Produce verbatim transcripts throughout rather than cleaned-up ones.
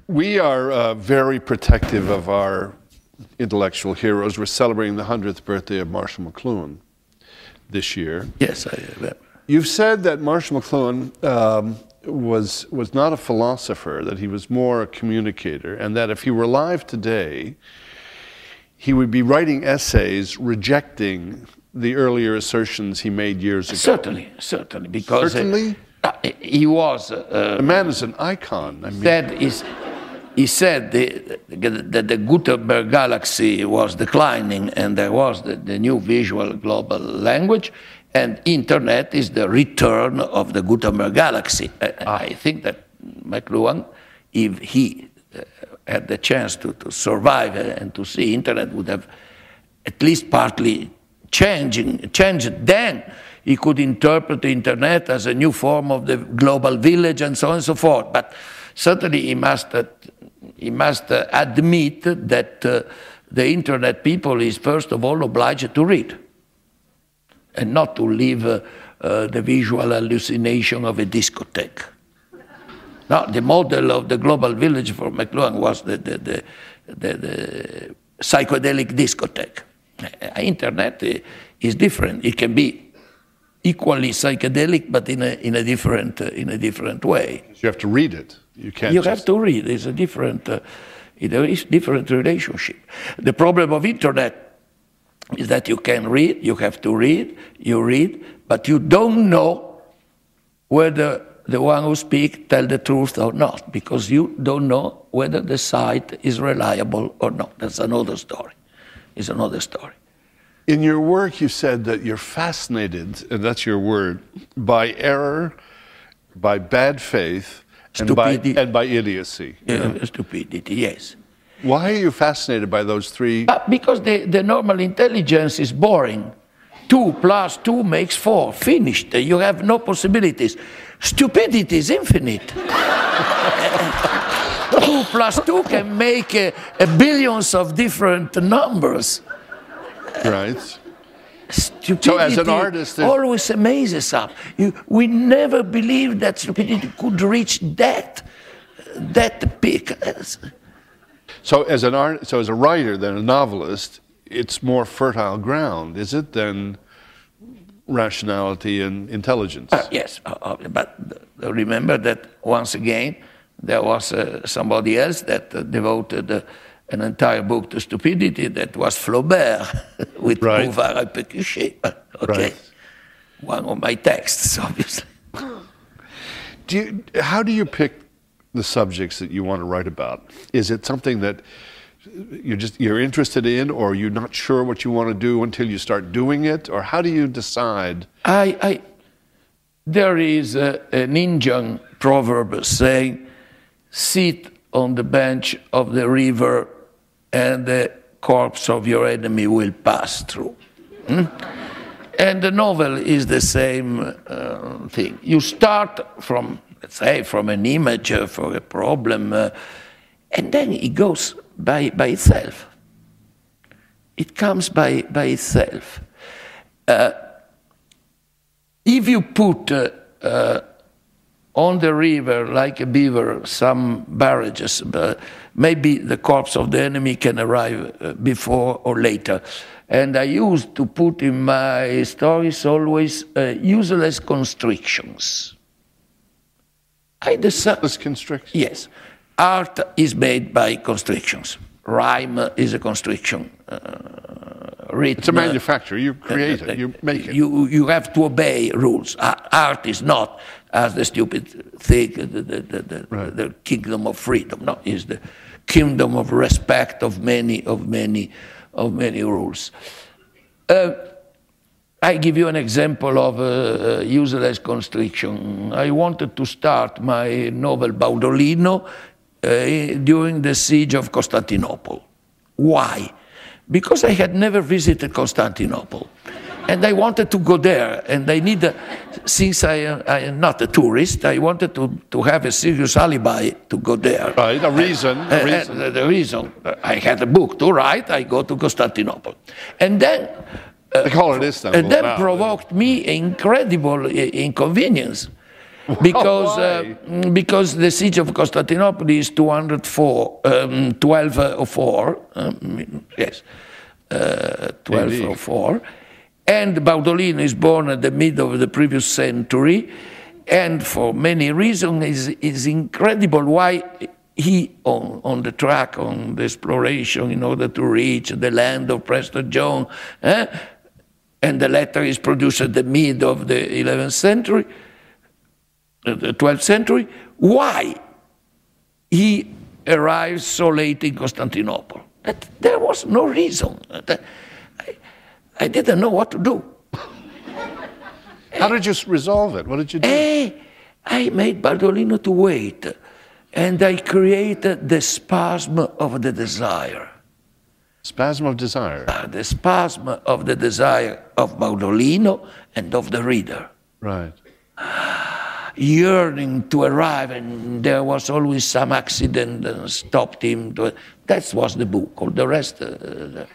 We are uh, very protective of our intellectual heroes. We're celebrating the hundredth birthday of Marshall McLuhan this year. Yes, I remember. You've said that Marshall McLuhan um, was, was not a philosopher, that he was more a communicator, and that if he were alive today, he would be writing essays rejecting the earlier assertions he made years ago. Certainly, certainly, because Certainly? Uh, he was. Uh, the man is an icon. I mean, said is, he said the, that the Gutenberg galaxy was declining, and there was the, the new visual global language, and internet is the return of the Gutenberg galaxy. Ah. I think that McLuhan, if he uh, had the chance to, to survive and to see internet, would have at least partly changing, changed. Then he could interpret the internet as a new form of the global village and so on and so forth. But certainly he must, uh, he must uh, admit that uh, the internet people is first of all obliged to read and not to live uh, uh, the visual hallucination of a discotheque. Now, the model of the global village for McLuhan was the, the, the, the, the psychedelic discotheque. Uh, internet uh, is different. It can be equally psychedelic, but in a, in a, different, uh, in a different way. You have to read it. You can't You just... have to read. It's a different, uh, it's a different relationship. The problem of internet is that you can read, you have to read, you read, but you don't know whether the one who speaks tells the truth or not, because you don't know whether the site is reliable or not. That's another story. It's another story. In your work, you said that you're fascinated, and that's your word, by error, by bad faith, and by, and by idiocy. Uh, stupidity, yes. Why are you fascinated by those three? Uh, because the, the normal intelligence is boring. Two plus two makes four. Finished. You have no possibilities. Stupidity is infinite. Two plus two can make uh, a billions of different numbers. Right. Stupidity so as an artist, always amazes us. You, we never believed that stupidity could reach that, that peak. So as an art, so as a writer, then a novelist, it's more fertile ground, is it, than rationality and intelligence? Uh, yes, uh, but remember that once again there was uh, somebody else that uh, devoted uh, an entire book to stupidity. That was Flaubert with right. Bouvard et Pécuchet. Okay, right. One of my texts, obviously. Do you, how do you pick the subjects that you want to write about? Is it something that you're just you're interested in, or you're not sure what you want to do until you start doing it, or how do you decide? I, I there is a, an Indian proverb saying, "Sit on the bench of the river, and the corpse of your enemy will pass through." Hmm? And the novel is the same uh, thing. You start from, let's say, from an image uh, for a problem, uh, and then it goes by, by itself. It comes by, by itself. Uh, if you put uh, uh, on the river, like a beaver, some barrages, uh, maybe the corpse of the enemy can arrive uh, before or later. And I used to put in my stories always uh, useless constrictions. I decided, useless constrictions? Yes. Art is made by constrictions. Rhyme is a constriction. Uh, rhythm, it's a manufacture. You create uh, it. You make it. You, you have to obey rules. Art is not, as the stupid thing, the, the, the, the, right. the kingdom of freedom. No, it's the kingdom of respect of many, of many, of many rules. Uh, I give you an example of a, a useless constriction. I wanted to start my novel Baudolino uh, during the siege of Constantinople. Why? Because I had never visited Constantinople. And I wanted to go there, and I need, a, since I, I am not a tourist, I wanted to, to have a serious alibi to go there. Right, a reason. A and, reason. And the reason, I had a book to write, I go to Constantinople. And then, uh, they call it Istanbul and then now. provoked me incredible inconvenience. because uh, because the siege of Constantinople is two hundred four, um, twelve oh four, um, yes, uh, twelve oh four, and Baudolino is born at the middle of the previous century, and for many reasons is is incredible why he on on the track on the exploration in order to reach the land of Prester John, eh? And the letter is produced at the mid of the eleventh century. The twelfth century, why he arrived so late in Constantinople. That there was no reason. I, I didn't know what to do. How did you resolve it? What did you do? I, I made Bardolino to wait, and I created the spasm of the desire. Spasm of desire? Uh, the spasm of the desire of Bardolino and of the reader. Right. Yearning to arrive, and there was always some accident that stopped him. To, that was the book. All the rest. Uh, the,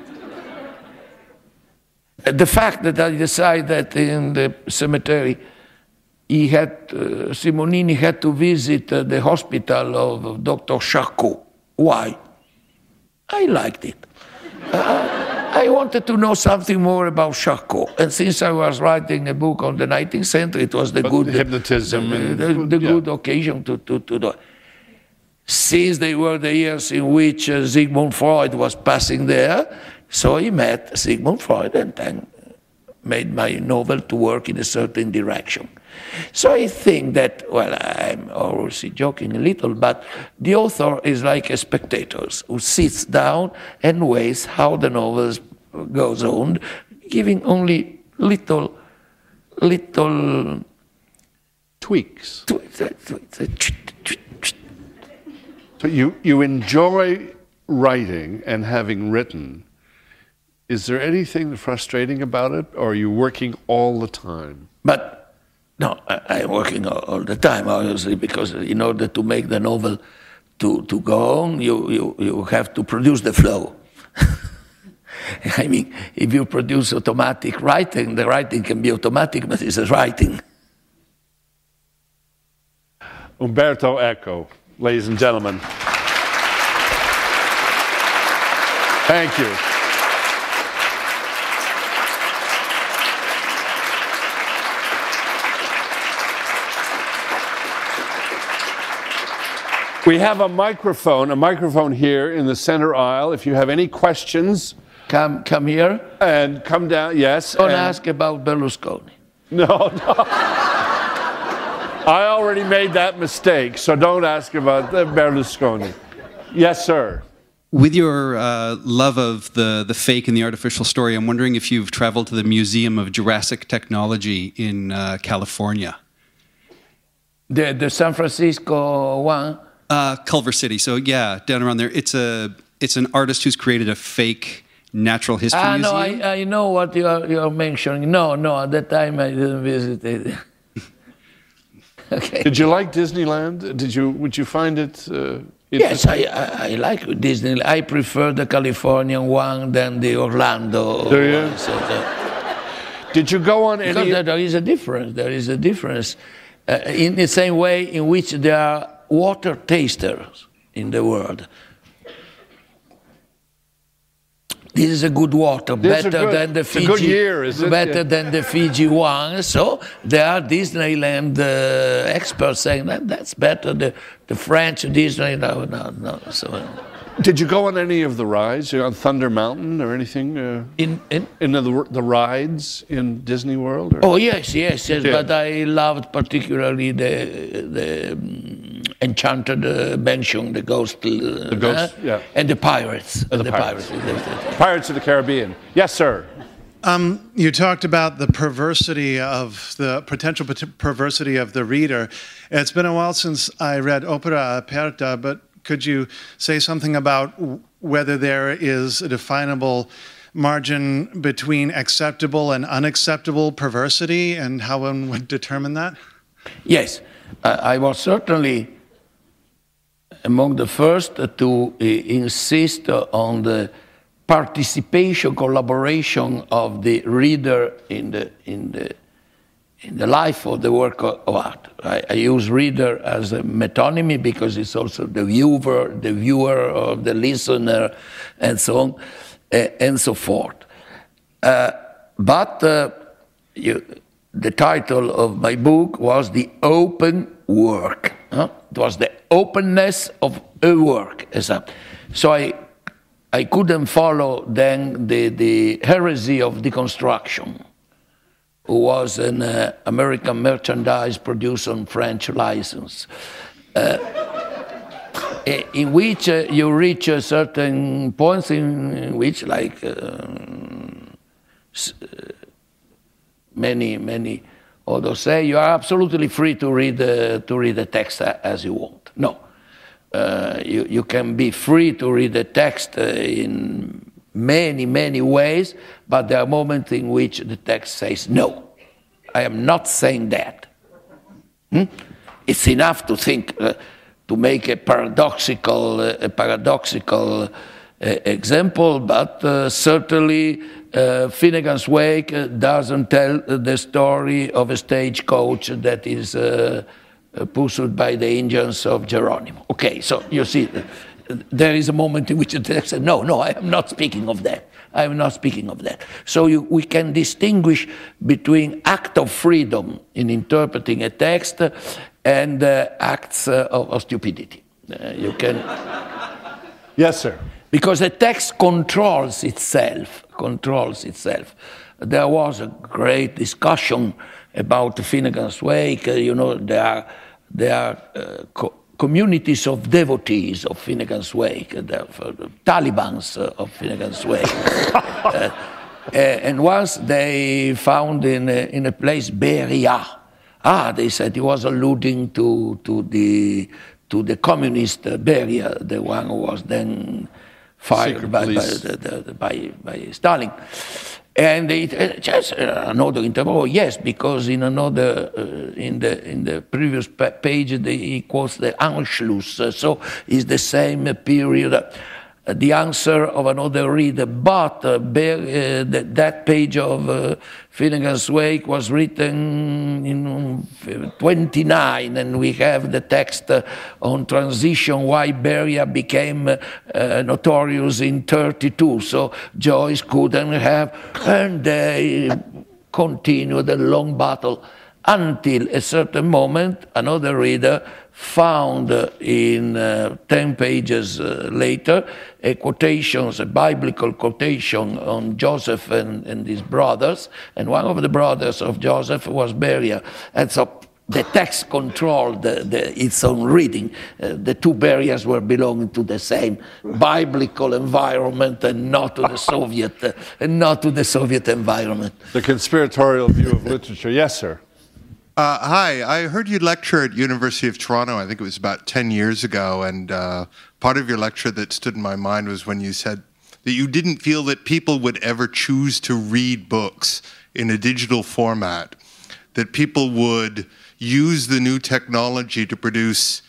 the fact that I decided that in the cemetery, he had uh, Simonini had to visit uh, the hospital of Doctor Charcot. Why? I liked it. Uh, I wanted to know something more about Charcot, and since I was writing a book on the nineteenth century, it was the but good the hypnotism the, and the, the yeah. good occasion to to to do. Since they were the years in which uh, Sigmund Freud was passing there, so he met Sigmund Freud and then made my novel to work in a certain direction. So I think that, well, I'm obviously joking a little, but the author is like a spectator who sits down and waits how the novel goes on, giving only little, little tweaks. tweaks. So you, you enjoy writing and having written. Is there anything frustrating about it, or are you working all the time? But no, I, I'm working all, all the time, obviously, because in order to make the novel to, to go on, you, you, you have to produce the flow. I mean, if you produce automatic writing, the writing can be automatic, but it's a writing. Umberto Eco, ladies and gentlemen. Thank you. We have a microphone, a microphone here in the center aisle. If you have any questions, Come, come here. and come down. Yes. Don't and- ask about Berlusconi. No, no. I already made that mistake, so don't ask about the Berlusconi. Yes, sir. With your uh, love of the, the fake and the artificial story, I'm wondering if you've traveled to the Museum of Jurassic Technology in uh, California. The, the San Francisco one. Uh, Culver City. So yeah, down around there. It's a it's an artist who's created a fake natural history Ah, museum. no, I, I know what you are, you are mentioning. No, no, at that time I didn't visit it. Okay. Did you like Disneyland? Did you? Would you find it? Uh, Yes, I, I, I like Disney. I prefer the Californian one than the Orlando. Do you? One. So the, Did you go on any? because there is a difference. There is a difference. Uh, in the same way in which there are water tasters in the world. This is a good water, This is better good- than the it's a Fiji. good year, is it? Better Yeah. than the Fiji one. So there are Disneyland uh, experts saying that that's better. The the French Disney, no, no, no. So uh, Did you go on any of the rides? You on Thunder Mountain or anything? Uh, in in. in the the rides in Disney World? Or? Oh yes, yes, yes. Yeah. But I loved particularly the the um, Enchanted uh, Mansion, the Ghost, uh, The Ghost, uh, yeah. and the Pirates. the the Pirates. pirates. Pirates of the Caribbean. Yes, sir. Um, you talked about the perversity of the potential per- perversity of the reader. It's been a while since I read Opera Aperta, but could you say something about w- whether there is a definable margin between acceptable and unacceptable perversity and how one would determine that? Yes, I, I was certainly among the first to uh, insist on the participation, collaboration of the reader in the in the in the life of the work of, of art. I, I use reader as a metonymy because it's also the viewer, the viewer or the listener, and so on, uh, and so forth. Uh, but uh, you, the title of my book was The Open Work. Huh? It was the openness of a work. So I, I couldn't follow then the, the heresy of deconstruction, who was an uh, American merchandise produced on French license, uh, in which uh, you reach a certain points in which, like uh, many, many others say, you are absolutely free to read, uh, to read the text as you want. No, uh, you, you can be free to read the text uh, in many, many ways, but there are moments in which the text says, no, I am not saying that. Hmm? It's enough to think, uh, to make a paradoxical, uh, a paradoxical uh, example, but uh, certainly uh, Finnegan's Wake doesn't tell the story of a stagecoach that is uh, pursued by the Indians of Geronimo. Okay, so you see, there is a moment in which the text says, no, no, I am not speaking of that. I am not speaking of that. So you, we can distinguish between act of freedom in interpreting a text and uh, acts uh, of, of stupidity. Uh, you can... Yes, sir. Because a text controls itself, controls itself. There was a great discussion about Finnegan's Wake. Uh, you know, there are, there are uh, co communities of devotees of Finnegan's Wake, uh, the uh, Talibans uh, of Finnegan's Wake. uh, uh, and once they found in a, in a place Beria, ah, they said he was alluding to, to, the, to the communist uh, Beria, the one who was then fired by, by, the, the, by, by Stalin. And it, uh, just uh, another interview. Oh, yes, because in another, uh, in the in the previous page, the, he quotes the Anschluss. Uh, so it's the same period. Uh, the answer of another reader, but uh, bear, uh, that, that page of uh, Finnegan's Wake was written in twenty-nine, and we have the text uh, on transition, why Beria became uh, uh, notorious in thirty-two, so Joyce couldn't have, and they continued the long battle until a certain moment, another reader found uh, in uh, ten pages uh, later a quotation, a biblical quotation on Joseph and, and his brothers, and one of the brothers of Joseph was Beria. And so the text controlled the, the, its own reading. Uh, the two Berias were belonging to the same biblical environment and not to the Soviet, uh, and not to the Soviet environment. The conspiratorial view of literature. Yes, sir. Uh, hi, I heard you lecture at University of Toronto, I think it was about ten years ago, and uh, part of your lecture that stood in my mind was when you said that you didn't feel that people would ever choose to read books in a digital format, that people would use the new technology to produce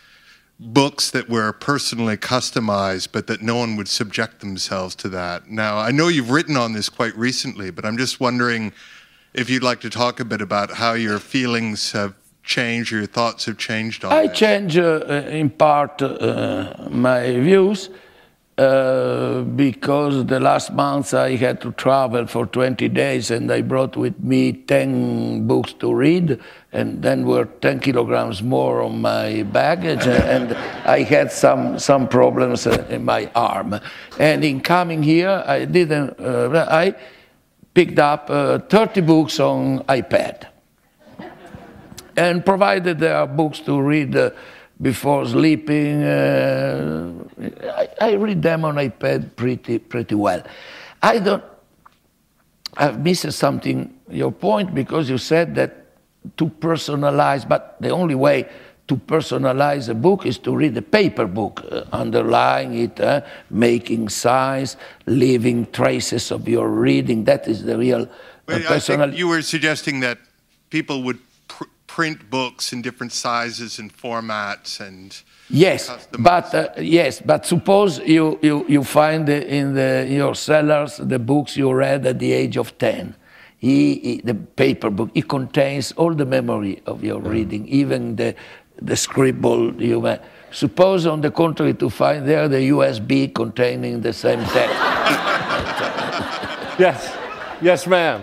books that were personally customized, but that no one would subject themselves to that. Now, I know you've written on this quite recently, but I'm just wondering if you'd like to talk a bit about how your feelings have changed, your thoughts have changed on I this. change uh, in part uh, my views uh, because the last month I had to travel for twenty days and I brought with me ten books to read, and then were ten kilograms more on my baggage and I had some, some problems in my arm. And in coming here, I didn't, uh, I picked up uh, thirty books on iPad. And provided there are books to read uh, before sleeping, uh, I, I read them on iPad pretty, pretty well. I don't, I've missed something, your point, because you said that to personalize, but the only way to personalize a book is to read a paper book, uh, underlying it, uh, making signs, leaving traces of your reading. That is the real uh, personal. I think you were suggesting that people would pr print books in different sizes and formats and yes, but uh, yes, but suppose you you you find in the in your cellars the books you read at the age of ten. he, he, the paper book, it contains all the memory of your reading, even the, the scribble you may. Suppose, on the contrary, to find there the U S B containing the same text. Yes. Yes, ma'am.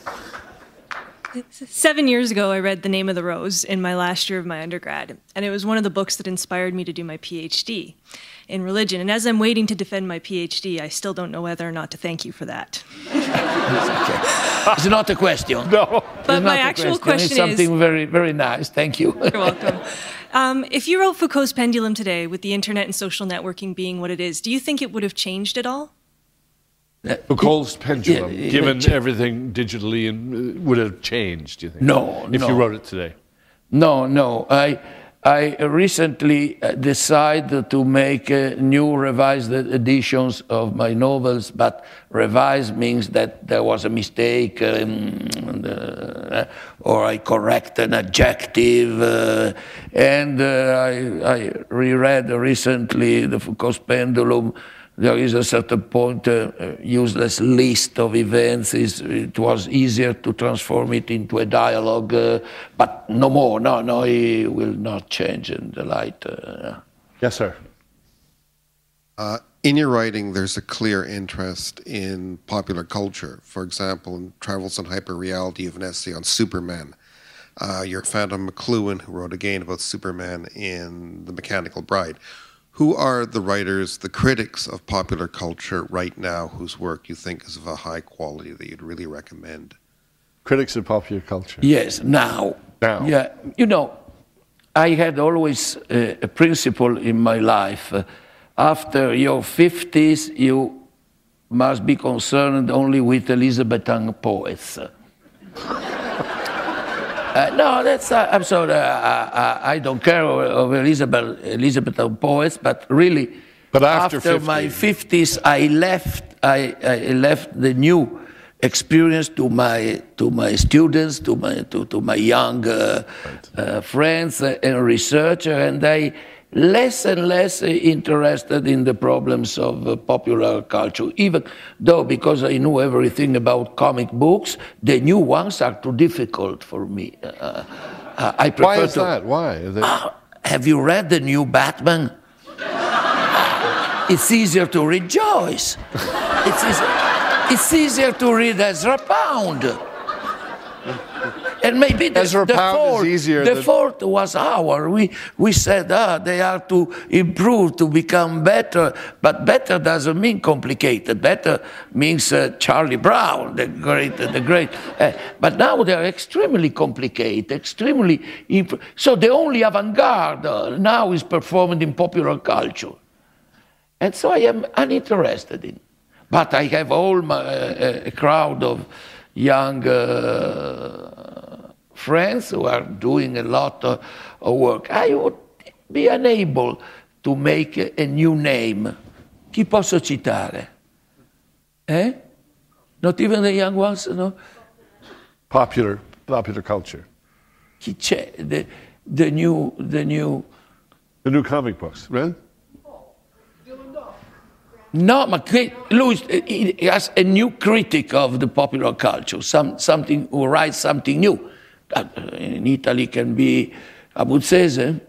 Seven years ago, I read The Name of the Rose in my last year of my undergrad, and it was one of the books that inspired me to do my PhD in religion. And as I'm waiting to defend my PhD, I still don't know whether or not to thank you for that. It's not a question. No. But my actual question, question is is something very, very nice. Thank you. You're welcome. Um, if you wrote Foucault's Pendulum today, with the internet and social networking being what it is, do you think it would have changed at all? Foucault's Pendulum, yeah, given yeah. everything digitally, and uh, would have changed, do you think? No, If no. you wrote it today. No, no. I, I recently decided to make uh, new revised editions of my novels, but revised means that there was a mistake, um, uh, or I correct an adjective. Uh, and uh, I, I reread recently the Foucault's Pendulum. There is a certain point, uh, useless list of events. Is it was easier to transform it into a dialogue, uh, but no more. No, no, it will not change in the light. Uh, Yes, sir. Uh, in your writing, there's a clear interest in popular culture. For example, in Travels in Hyperreality, you have an essay on Superman. Uh, your Phantom McLuhan, who wrote again about Superman in The Mechanical Bride. Who are the writers, the critics of popular culture right now whose work you think is of a high quality that you'd really recommend? Critics of popular culture. yes, now. Now. Yeah, you know, I had always uh, a principle in my life. Uh, after your fifties, you must be concerned only with Elizabethan poets. Uh, no, that's uh, I'm sorry. Uh, I, I don't care of, of Elizabeth, Elizabethan poets, but really, But after after fifty. my fifties, I left. I, I left the new experience to my to my students, to my to, to my young uh, uh, friends and researchers, and I less and less interested in the problems of uh, popular culture, even though, because I knew everything about comic books, the new ones are too difficult for me. Uh, uh, I prefer Why is to, that? Why? Are they- Ah, have you read the new Batman? It's easier to read Joyce. It's easier, it's easier to read Ezra Pound. And maybe the, Ezra the Pound is fault, easier the than- fault was our. We, we said, ah, they are to improve, to become better. But better doesn't mean complicated. Better means uh, Charlie Brown, the great, the great. Uh, but now they are extremely complicated, extremely. Imp- so the only avant-garde uh, now is performed in popular culture. And so I am uninterested in. But I have all my uh, a crowd of young uh, friends who are doing a lot of, of work. I would be unable to make a, a new name. Chi posso citare? Eh? Not even the young ones, no? Popular, popular culture. Chi c'è? The, the new, the new. The new comic books, right? No, but Louis he has a new critic of the popular culture, some, something who writes something new. Uh, in Italy can be Abruzzese.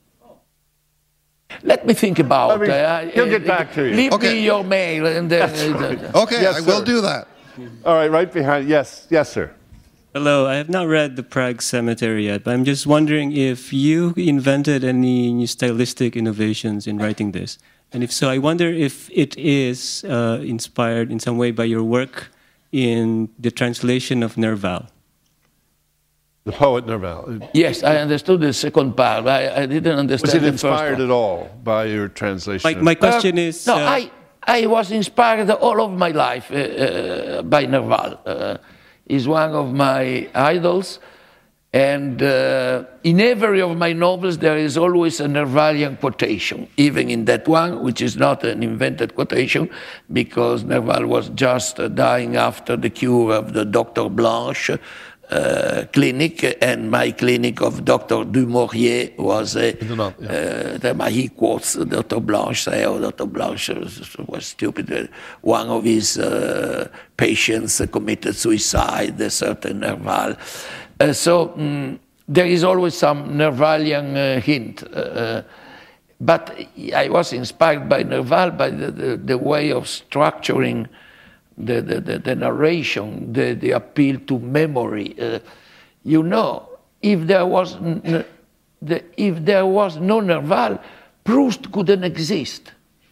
Let me think about I mean, uh, he'll get back to you. Leave Okay. me your mail. And, uh, Okay, Yes, I will sir. do that. All right, right behind. Yes, yes, sir. Hello, I have not read The Prague Cemetery yet, but I'm just wondering if you invented any new stylistic innovations in writing this. And if so, I wonder if it is uh, inspired in some way by your work in the translation of Nerval. The poet Nerval. yes, I understood the second part, but I, I didn't understand Was it the first inspired one. at all by your translation? My, of- my question Uh, is... No, uh, I, I was inspired all of my life uh, uh, by Nerval. Uh, he's one of my idols. And uh, in every of my novels, there is always a Nervalian quotation, even in that one, which is not an invented quotation, because Nerval was just uh, dying after the cure of the Doctor Blanche. uh, clinic, and my clinic of Doctor Dumouriez was a, Not, yeah. uh, he quotes Doctor Blanche, say, oh, Doctor Blanche was stupid. One of his uh, patients committed suicide, a certain Nerval. Uh, so um, there is always some Nervalian uh, hint. Uh, but I was inspired by Nerval, by the, the, the way of structuring the, the, the, the narration, the, the appeal to memory. Uh, you know, if there was n the, if there was no Nerval, Proust couldn't exist.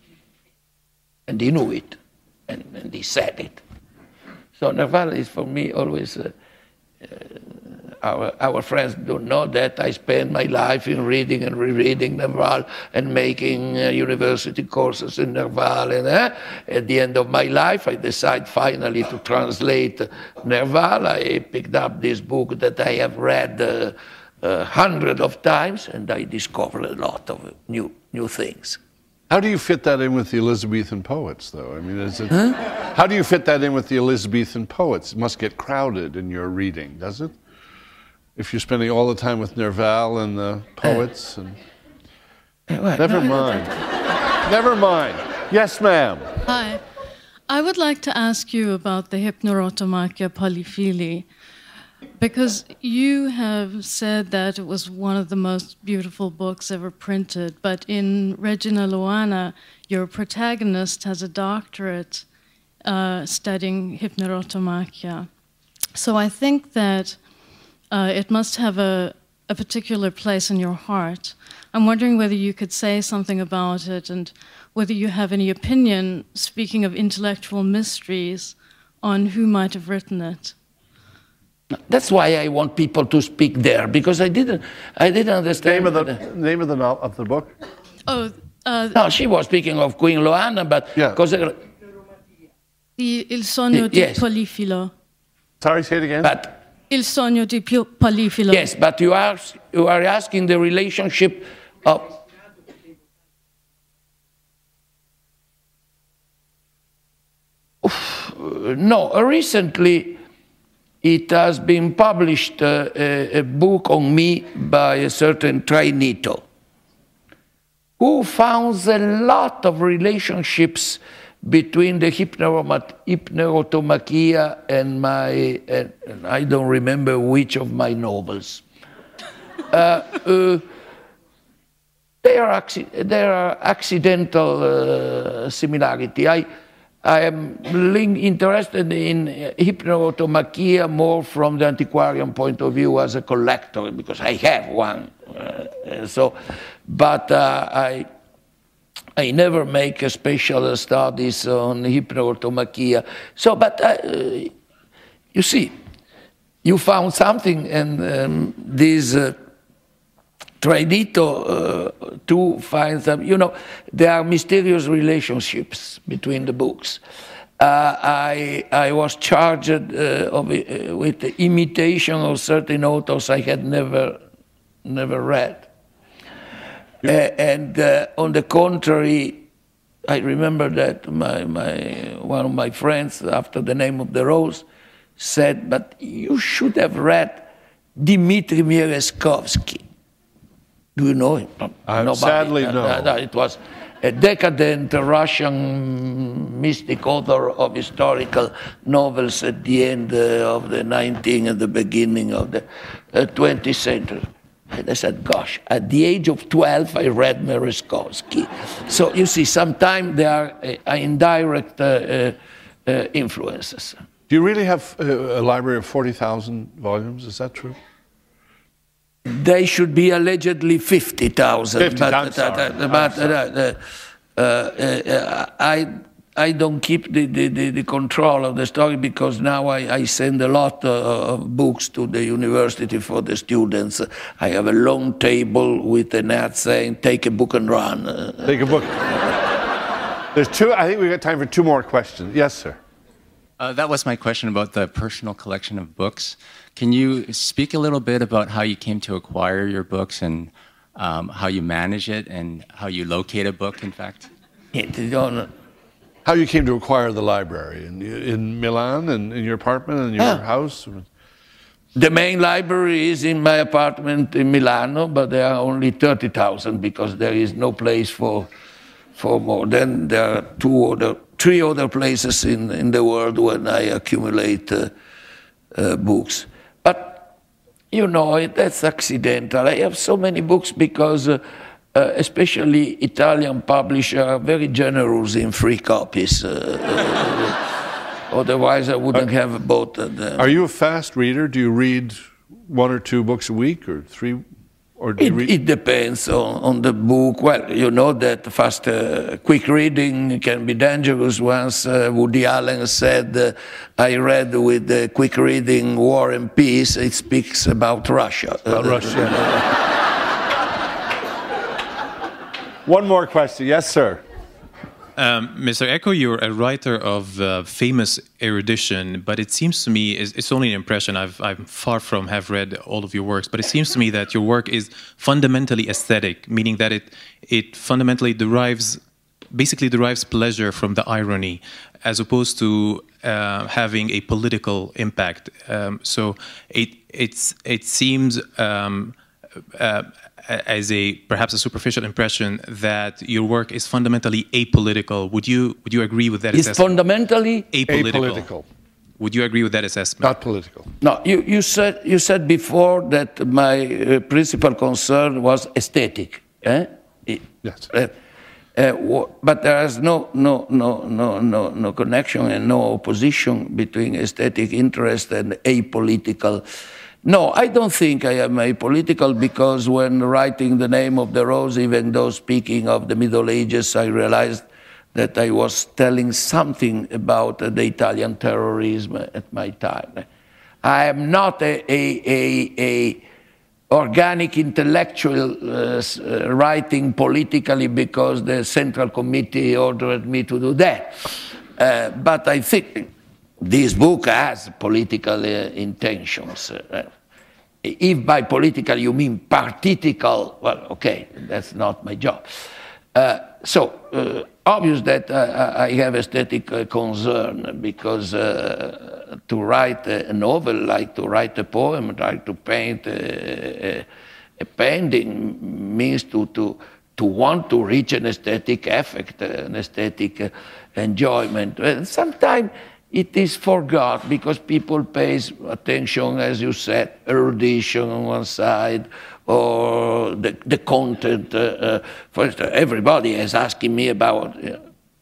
And he knew it, and, and he said it. So Nerval is for me always, uh, uh, our, our friends don't know that I spend my life in reading and rereading Nerval and making uh, university courses in Nerval. And uh, at the end of my life, I decide finally to translate Nerval. I picked up this book that I have read uh, uh, hundreds of times, and I discovered a lot of new, new things. How do you fit that in with the Elizabethan poets, though? I mean, is it, huh? How do you fit that in with the Elizabethan poets? It must get crowded in your reading, does it? If you're spending all the time with Nerval and the poets, and uh, never mind, never mind. Yes, ma'am. Hi, I would like to ask you about the Hypnerotomachia Polyphili, because you have said that it was one of the most beautiful books ever printed, but in Regina Loana, your protagonist has a doctorate uh, studying Hypnerotomachia. So I think that uh, it must have a, a particular place in your heart. I'm wondering whether you could say something about it and whether you have any opinion, speaking of intellectual mysteries, on who might have written it. That's why I want people to speak there, because I didn't, I didn't understand. Name of the name of the no, of the book. Oh, uh, no, she was speaking of Queen Loana, but yeah. The, Il sogno di yes. Polifilo. Sorry, say it again. But, Il sogno di Polifilo. yes, but you are you are asking the relationship of. No, recently. It has been published uh, a, a book on me by a certain Trainito, who found a lot of relationships between the Hypnerotomachia and my, uh, and I don't remember which of my novels. uh, uh, there, are there are accidental uh, similarity. I, I am interested in Hypnerotomachia more from the antiquarian point of view as a collector, because I have one. Uh, so, but uh, I, I never make a special studies on Hypnerotomachia. So, but uh, you see, you found something, and um, this. Uh, Trainito uh, to find them, you know, there are mysterious relationships between the books. Uh, I, I was charged uh, of, uh, with the imitation of certain authors I had never, never read. Uh, and uh, on the contrary, I remember that my, my, one of my friends, after The Name of the Rose, said, but you should have read Dmitry Merezkovsky. Do you know him? Uh, sadly, no. Uh, no. It was a decadent Russian mystic author of historical novels at the end uh, of the nineteenth and the beginning of the uh, twentieth century. And I said, gosh, at the age of twelve, I read Merezkovsky. So you see, sometimes there are uh, indirect uh, uh, uh, influences. Do you really have uh, a library of forty thousand volumes? Is that true? They should be allegedly fifty thousand. fifty, but, I'm sorry. Uh, but uh, uh, uh, I, I don't keep the, the, the, the control of the story, because now I, I send a lot uh, of books to the university for the students. I have a long table with an ad saying, take a book and run. Take a book. There's two, I think we've got time for two more questions. Yes, sir. Uh, that was my question about the personal collection of books. Can you speak a little bit about how you came to acquire your books, and um, how you manage it, and how you locate a book, in fact? How you came to acquire the library in, in Milan, and in your apartment, and your ah. house? The main library is in my apartment in Milano, but there are only thirty thousand because there is no place for, for more. Then there are two other, three other places in, in the world when I accumulate uh, uh, books. But, you know, it, that's accidental. I have so many books because uh, uh, especially Italian publishers are very generous in free copies. Uh, Otherwise, I wouldn't are, have bought them. Are you a fast reader? Do you read one or two books a week, or three, or do it, you read? It depends on, on the book. Well, you know that fast, uh, quick reading can be dangerous. Once uh, Woody Allen said, uh, "I read with uh, quick reading War and Peace." It speaks about Russia. About Russia. One more question, yes, sir. Um, Mister Eco, you're a writer of uh, famous erudition, but it seems to me, it's, it's only an impression, I've, I'm far from have read all of your works, but it seems to me that your work is fundamentally aesthetic, meaning that it, it fundamentally derives, basically derives pleasure from the irony, as opposed to uh, having a political impact. Um, so it, it's, it seems um, uh, as a perhaps a superficial impression that your work is fundamentally apolitical. Would you would you agree with that it's assessment? fundamentally apolitical. apolitical. Would you agree with that assessment? Not political. No, you, you said you said before that my uh, principal concern was aesthetic. Eh? Yes. Uh, uh, but there is no no no no no no connection and no opposition between aesthetic interest and apolitical. No, I don't think I am apolitical because when writing The Name of the Rose, even though speaking of the Middle Ages, I realized that I was telling something about uh, the Italian terrorism at my time. I am not a, a, a, a organic intellectual uh, writing politically because the Central Committee ordered me to do that. Uh, but I think this book has political uh, intentions. Uh, if by political you mean partitical, well, okay, that's not my job. Uh, so, uh, obvious that uh, I have aesthetic uh, concern because uh, to write a novel, like to write a poem, like to paint a, a, a painting means to, to, to want to reach an aesthetic effect, an aesthetic uh, enjoyment. And sometimes it is forgot because people pay attention, as you said, erudition on one side, or the, the content. Uh, uh, for instance, everybody is asking me about, uh,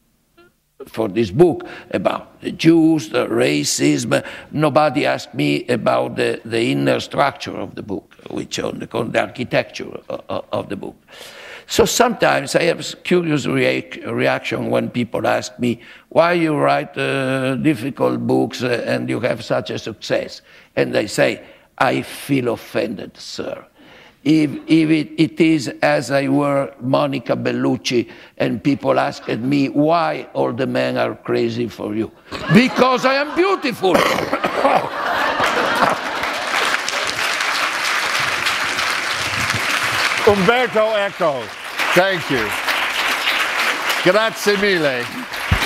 for this book, about the Jews, the racism. Nobody asked me about the, the inner structure of the book, which on the, the architecture of, of the book. So sometimes I have curious reac reaction when people ask me, why you write uh, difficult books uh, and you have such a success? And I say, I feel offended, sir. If, if it, it is as I were Monica Bellucci and people asked me why all the men are crazy for you. Because I am beautiful. Umberto Eco, thank you. Grazie mille.